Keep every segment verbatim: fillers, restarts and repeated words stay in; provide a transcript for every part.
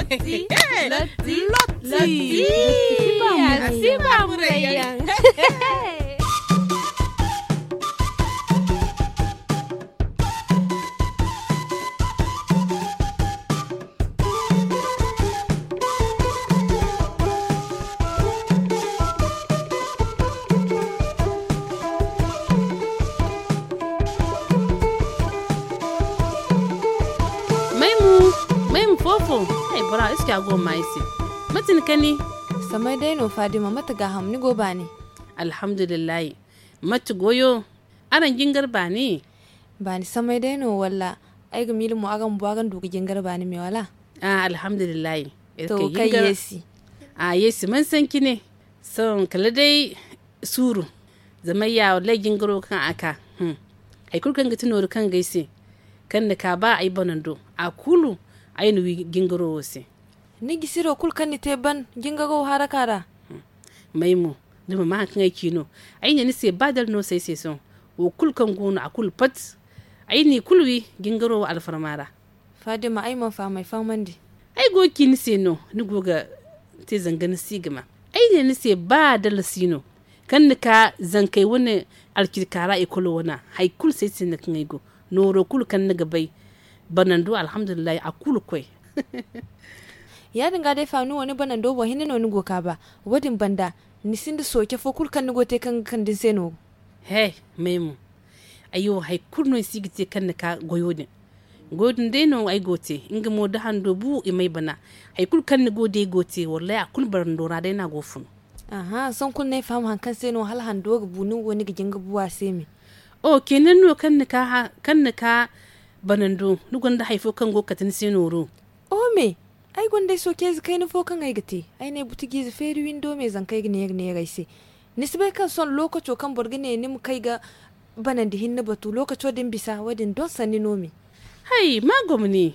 Loti, loti, loti. Siba murayan. Fofo, ai bura iske ago mai si. Matin kani samai dai no Fadima mata ga hamni go bani. Alhamdulillah. Mata goyo aran gingar bani. Bani samai dai no walla ai ga milmu agan buagan duga gingar bani me wala. Ah alhamdulillah. To kai yesi. Ah yesi man san kine. Son kala dai suru. Zamayya wallahi gingaro kan aka. Hmm. Ai kurkan ga tunoro kan gaisi. Kan da ka ba ai banando. A kulu ainu gingaro wose ni gisiro kul kan ni teban gingago harakara maimu duma ma kan ai kino aini ni se badal no sai sai son o kul kan gona akul pat aini kulwi gingaro alfarmara Fadima ai man fa mai famandi ai go kin se no ni goga te zangan sigama aini ni se badal sino kan ni ka zankai wani alkirkara ikolo wana hay kul sai sai na kan ai go noro kul kan ni gabai banando alhamdulillah a kulu kwai ya dinga dai fanu wani banando bo hinna no nugo ka ba wadin banda ni sinda soke fo kul kan nugo te kan kan din seno he memu ayo hay kurno sigite kan ka goyodin godin dai no ai gote inga mo da hando bu e mai bana hay kul kan nugo dai gote wallahi a kul barando ra dai na gofun aha son kun ne fam han kan seno hal hando ga bunu woni ga jinga buwa semi o kenan no kan ka kan ka banando ni gonda haifo kan go katin sinoro o me ai gonda so ke kai ni fo kan ai gate ai ne butigi z feri window me zan kai ne ne gaise nisbai kan son lokaco kan borgine ni mu kai ga banandi hinna batu lokaco din bisa wadin don sani nomi hai magomni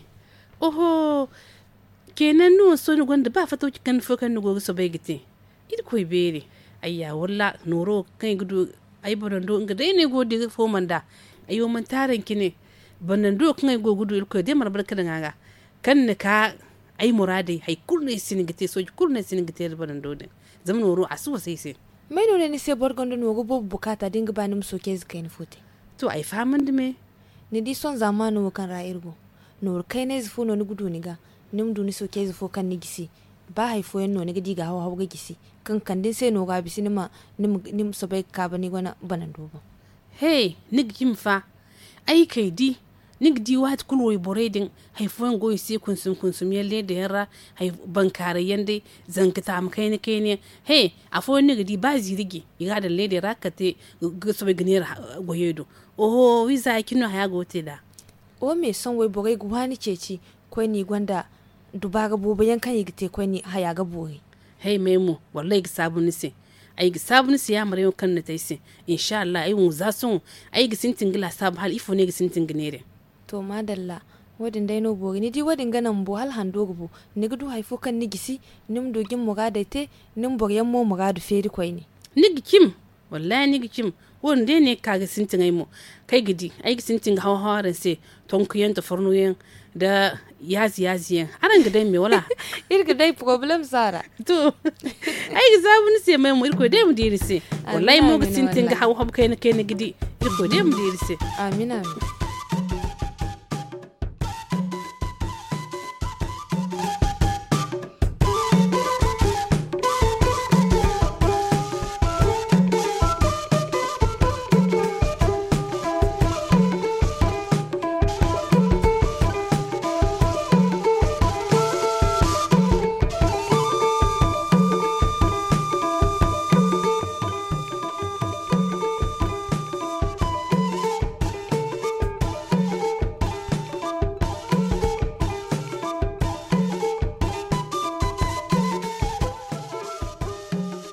oho kenan no so ni gonda ba fato kan fo kan go so bai gate idi koy bere ayya walla noro kai gudu ai banando inga dai ne go diga fo manda ayo man taran kine banando kan go gudu ilko de mar barka da ngaga kan ne ka ai murade hay kulne sinigite so kulne sinigite banando de zaman woro asu sai sai mai no ne sai borgondo no go bobu bukata dinga banim so ke zkai ni fote to ai faman de me ne di son zamanu kan ra'irgo no kai ne zfu no ni gudu ni ga nim du ni so ke zfu kan ni gisi ba hay fo no ni ga diga hawa hawa ga gisi kan kan din sai no ga bisi ni ma nim nim so bai ka bani gona banando ba hey nig jimfa ai kai di nig di wat kulwoy boredin hay fon goy se kunsum kunsum yalle da yara hay bankare yande zankata am kai ne kai ne he afo nig di bazi rigi iga da lede rakate so be gnera goyedo oho wiza kino haya gote da o me son way bogai guhani ceci koi ni gwanda dubaga bobo yankan yigite koi ni haya ga boye hey memu wallahi sabun se ai sabun se ya mare kan na taisi insha Allah ai mu zasun ai gisintin gila sab hal ifo ne gisintin gnere to madalla wadin dai no bogi ni di wadin ganan bo hal hando gubu ni gudu haifo kan ni gisi nim dogin mu ga daite nim boryan mo mu ga du feri koi ni ni gikim wallahi ni gikim won dai ne ka gisintin ai mu kai gidi ai gisintin hawa hawaran se ton kuyen to fornuyen da yazi yazi aran gidai me wala irga dai problem sara to ai zabun se mai mu irko dai mu diri se wallahi mo gisintin ga hawa hawa kai ne kai ne gidi irko dai mu diri se amina